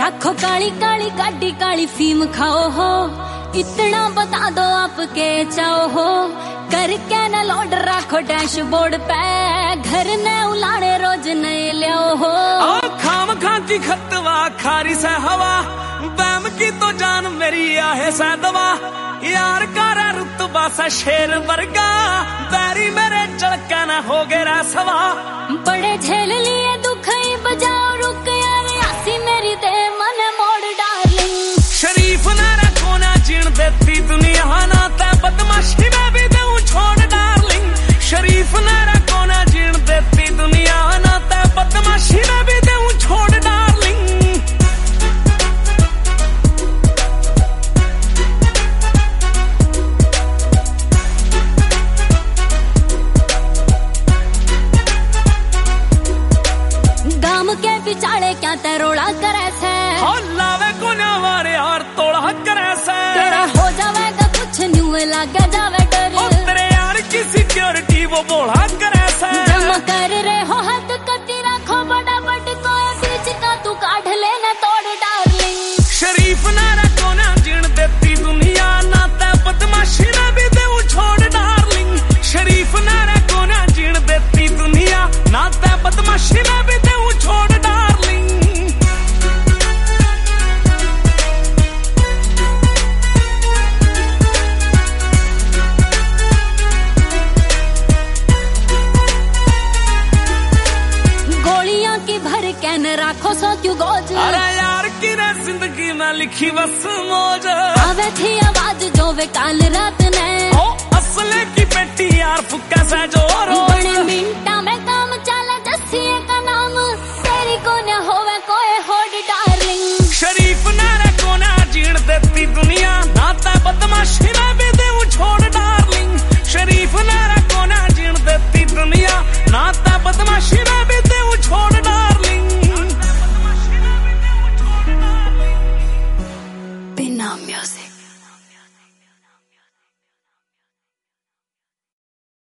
रखो काली काली गाड़ी काली फीम खाओ हो, इतना बता दो आपके चाहो हो। करके न लोड रखो डैशबोर्ड पे, घर ने उलाड़े रोज नए लियो हो। खाम खा की खतवा खारी से हवा, बैम की तो जान मेरी आहे से दवा। यार का रुतबा सा शेर वर्गा, बैरी मेरे चलका न हो गया सवा। बड़े झेल लिए दुख ही बजाओ रुक यार, आसी मेरी दे मन मोड़ डार्लिंग। शरीफ न रखो ना जीण देती दुनिया, ना ते बदमाशी में भी दूं छोड़ डार्लिंग। शरीफ न रखो ना जीण देती दुनिया, ना ते बदमाशी में भी दूं छोड़ डार्लिंग। गाम के बिचारे क्या तरोड़ा करे से, लावे को ना मारे और तोड़ा करे से। तेरा हो जावेगा कुछ न्यू लगे जावे डर, तेरे यार की सिक्योरिटी वो बोला करे से। जमा कर रहे हो हद कती रखो बड़ा बड़ को, बीच का तू काढ़ लेना तोड़ डार्लिंग। शरीफ ना रखो ना जीण देती दुनिया, ना ते बदमाशी में भी दूं छोड़ डार्लिंग। शरीफ ना रखो ना जीण देती दुनिया, ना ते बदमाशी में भी दूं छोड़ डार्लिंग। गोलियां की भर कैन राखो सो क्यों गोज, अरे यार की रे जिंदगी में लिखी बस मौज। आवे थी आवाज जो वे काल रात ने, ओ असले की पेटी यार फुक्का से जो रोज। बड़े मिनटा में काम चला जस्सिए का नाम, तेरी को न होवे कोई होड़ डार्लिंग। शरीफ ना रखो ना जीण देती दुनिया, ना ते बदमाशी में भी दूं छोड़ डार्लिंग। शरीफ ना रखो ना जीण देती दुनिया, ना ते बदमाशी में भी दूं छोड़ डार्लिंग। बिना म्यूजिक